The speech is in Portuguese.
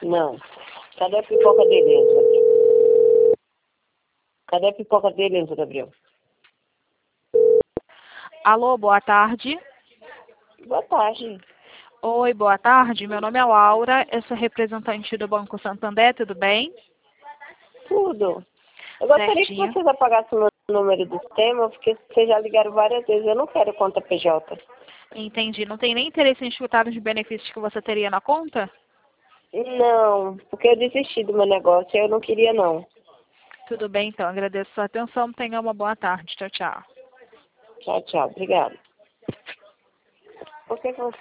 Não. Cadê a pipoca dele, Enzo Gabriel? Cadê a pipoca dele, Enzo Gabriel? Alô, boa tarde. Boa tarde. Oi, boa tarde. Meu nome é Laura, eu sou representante do Banco Santander, tudo bem? Tudo. Eu gostaria que Certinho. vocês apagassem o meu número do sistema, porque vocês já ligaram várias vezes. Eu não quero conta PJ. Entendi. Não tem nem interesse em escutar os benefícios que você teria na conta? Não, porque eu desisti do meu negócio e eu não queria, não. Tudo bem, então. Agradeço a sua atenção. Tenha uma boa tarde. Tchau, tchau. Tchau, tchau. Obrigada. Por que você